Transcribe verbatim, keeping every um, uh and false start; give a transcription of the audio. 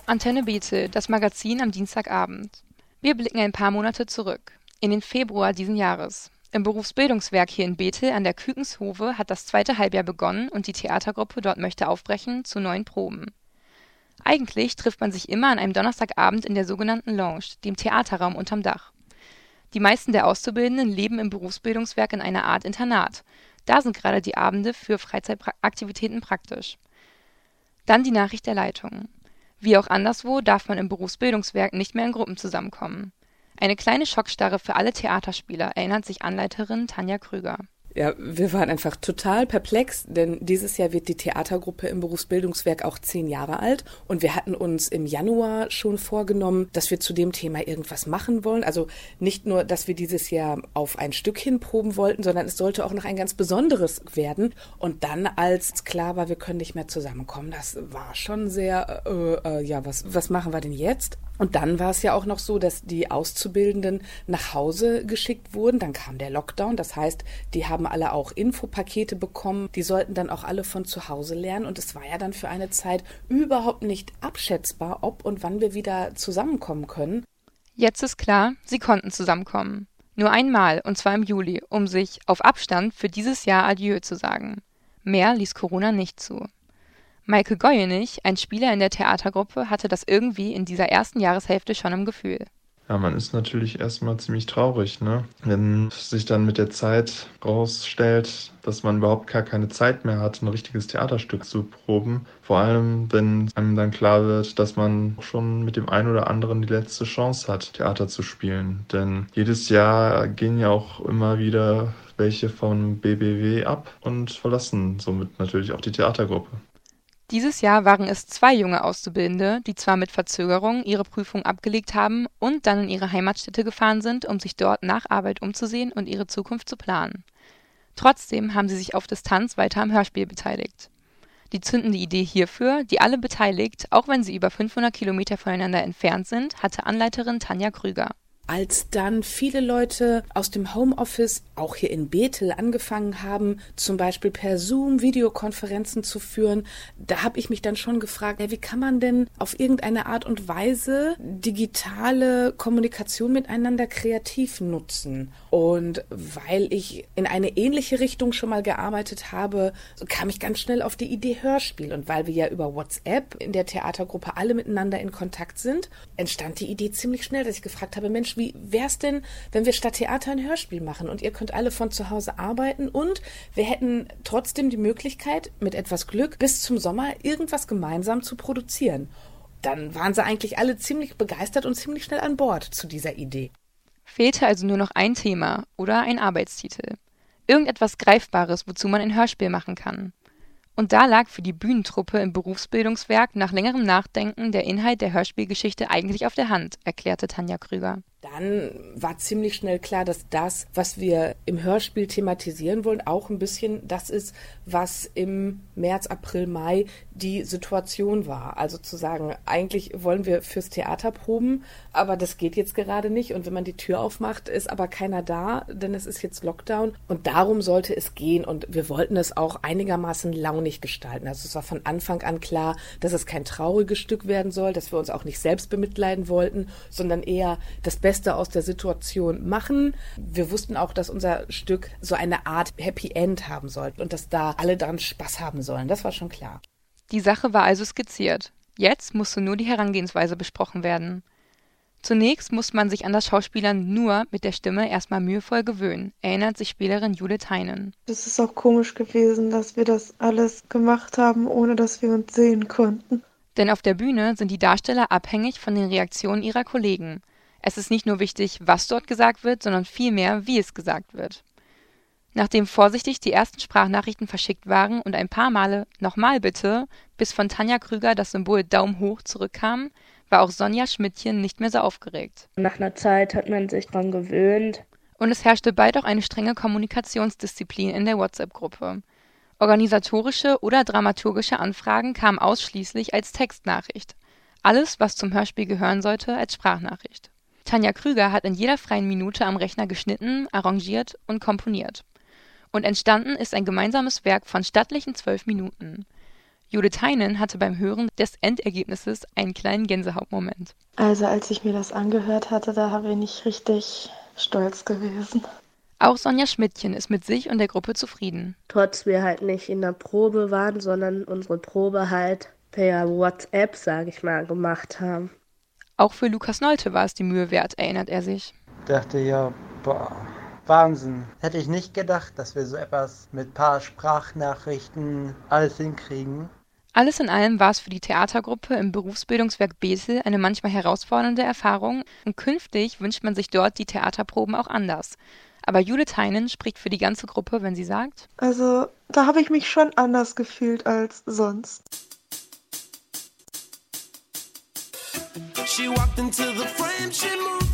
Antenne Bethel, das Magazin am Dienstagabend. Wir blicken ein paar Monate zurück, in den Februar diesen Jahres. Im Berufsbildungswerk hier in Bethel an der Kükenshove hat das zweite Halbjahr begonnen und die Theatergruppe dort möchte aufbrechen zu neuen Proben. Eigentlich trifft man sich immer an einem Donnerstagabend in der sogenannten Lounge, dem Theaterraum unterm Dach. Die meisten der Auszubildenden leben im Berufsbildungswerk in einer Art Internat. Da sind gerade die Abende für Freizeitaktivitäten praktisch. Dann die Nachricht der Leitung. Wie auch anderswo darf man im Berufsbildungswerk nicht mehr in Gruppen zusammenkommen. Eine kleine Schockstarre für alle Theaterspieler, erinnert sich Anleiterin Tanja Krüger. Ja, wir waren einfach total perplex, denn dieses Jahr wird die Theatergruppe im Berufsbildungswerk auch zehn Jahre alt und wir hatten uns im Januar schon vorgenommen, dass wir zu dem Thema irgendwas machen wollen. Also nicht nur, dass wir dieses Jahr auf ein Stück hinproben wollten, sondern es sollte auch noch ein ganz besonderes werden. Und dann, als klar war, wir können nicht mehr zusammenkommen, das war schon sehr, äh, äh, ja, was, was machen wir denn jetzt? Und dann war es ja auch noch so, dass die Auszubildenden nach Hause geschickt wurden. Dann kam der Lockdown, das heißt, die haben alle auch Infopakete bekommen. Die sollten dann auch alle von zu Hause lernen. Und es war ja dann für eine Zeit überhaupt nicht abschätzbar, ob und wann wir wieder zusammenkommen können. Jetzt ist klar, sie konnten zusammenkommen. Nur einmal, und zwar im Juli, um sich auf Abstand für dieses Jahr Adieu zu sagen. Mehr ließ Corona nicht zu. Maike Goyenich, ein Spieler in der Theatergruppe, hatte das irgendwie in dieser ersten Jahreshälfte schon im Gefühl. Ja, man ist natürlich erstmal ziemlich traurig, ne? Wenn sich dann mit der Zeit rausstellt, dass man überhaupt gar keine Zeit mehr hat, ein richtiges Theaterstück zu proben. Vor allem, wenn einem dann klar wird, dass man schon mit dem einen oder anderen die letzte Chance hat, Theater zu spielen. Denn jedes Jahr gehen ja auch immer wieder welche vom B B W ab und verlassen somit natürlich auch die Theatergruppe. Dieses Jahr waren es zwei junge Auszubildende, die zwar mit Verzögerung ihre Prüfung abgelegt haben und dann in ihre Heimatstädte gefahren sind, um sich dort nach Arbeit umzusehen und ihre Zukunft zu planen. Trotzdem haben sie sich auf Distanz weiter am Hörspiel beteiligt. Die zündende Idee hierfür, die alle beteiligt, auch wenn sie über fünfhundert Kilometer voneinander entfernt sind, hatte Anleiterin Tanja Krüger. Als dann viele Leute aus dem Homeoffice, auch hier in Bethel, angefangen haben, zum Beispiel per Zoom Videokonferenzen zu führen, da habe ich mich dann schon gefragt, ja, wie kann man denn auf irgendeine Art und Weise digitale Kommunikation miteinander kreativ nutzen? Und weil ich in eine ähnliche Richtung schon mal gearbeitet habe, kam ich ganz schnell auf die Idee Hörspiel. Und weil wir ja über WhatsApp in der Theatergruppe alle miteinander in Kontakt sind, entstand die Idee ziemlich schnell, dass ich gefragt habe, Mensch, wie wär's denn, wenn wir statt Theater ein Hörspiel machen und ihr könnt alle von zu Hause arbeiten und wir hätten trotzdem die Möglichkeit, mit etwas Glück bis zum Sommer irgendwas gemeinsam zu produzieren. Dann waren sie eigentlich alle ziemlich begeistert und ziemlich schnell an Bord zu dieser Idee. Fehlte also nur noch ein Thema oder ein Arbeitstitel. Irgendetwas Greifbares, wozu man ein Hörspiel machen kann. Und da lag für die Bühnentruppe im Berufsbildungswerk nach längerem Nachdenken der Inhalt der Hörspielgeschichte eigentlich auf der Hand, erklärte Tanja Krüger. Dann war ziemlich schnell klar, dass das, was wir im Hörspiel thematisieren wollen, auch ein bisschen das ist, was im März, April, Mai die Situation war. Also zu sagen, eigentlich wollen wir fürs Theater proben, aber das geht jetzt gerade nicht. Und wenn man die Tür aufmacht, ist aber keiner da, denn es ist jetzt Lockdown. Und darum sollte es gehen. Und wir wollten es auch einigermaßen launig gestalten. Also es war von Anfang an klar, dass es kein trauriges Stück werden soll, dass wir uns auch nicht selbst bemitleiden wollten, sondern eher das Beste aus der Situation machen. Wir wussten auch, dass unser Stück so eine Art Happy End haben sollte und dass da alle dran Spaß haben sollen. Das war schon klar. Die Sache war also skizziert. Jetzt musste nur die Herangehensweise besprochen werden. Zunächst musste man sich an das Schauspielern nur mit der Stimme erstmal mühevoll gewöhnen, erinnert sich Spielerin Judith Heinen. Es ist auch komisch gewesen, dass wir das alles gemacht haben, ohne dass wir uns sehen konnten. Denn auf der Bühne sind die Darsteller abhängig von den Reaktionen ihrer Kollegen. Es ist nicht nur wichtig, was dort gesagt wird, sondern vielmehr, wie es gesagt wird. Nachdem vorsichtig die ersten Sprachnachrichten verschickt waren und ein paar Male »nochmal bitte«, bis von Tanja Krüger das Symbol Daumen hoch zurückkam, war auch Sonja Schmidtchen nicht mehr so aufgeregt. Nach einer Zeit hat man sich dran gewöhnt. Und es herrschte bald auch eine strenge Kommunikationsdisziplin in der WhatsApp-Gruppe. Organisatorische oder dramaturgische Anfragen kamen ausschließlich als Textnachricht. Alles, was zum Hörspiel gehören sollte, als Sprachnachricht. Tanja Krüger hat in jeder freien Minute am Rechner geschnitten, arrangiert und komponiert. Und entstanden ist ein gemeinsames Werk von stattlichen zwölf Minuten. Judith Heinen hatte beim Hören des Endergebnisses einen kleinen Gänsehautmoment. Also als ich mir das angehört hatte, da bin ich richtig stolz gewesen. Auch Sonja Schmidtchen ist mit sich und der Gruppe zufrieden. Trotz wir halt nicht in der Probe waren, sondern unsere Probe halt per WhatsApp, sage ich mal, gemacht haben. Auch für Lukas Nolte war es die Mühe wert, erinnert er sich. Dachte ja, boah, Wahnsinn. Hätte ich nicht gedacht, dass wir so etwas mit paar Sprachnachrichten alles hinkriegen. Alles in allem war es für die Theatergruppe im Berufsbildungswerk Bethel eine manchmal herausfordernde Erfahrung und künftig wünscht man sich dort die Theaterproben auch anders. Aber Judith Heinen spricht für die ganze Gruppe, wenn sie sagt: Also, da habe ich mich schon anders gefühlt als sonst. She walked into the frame, she moved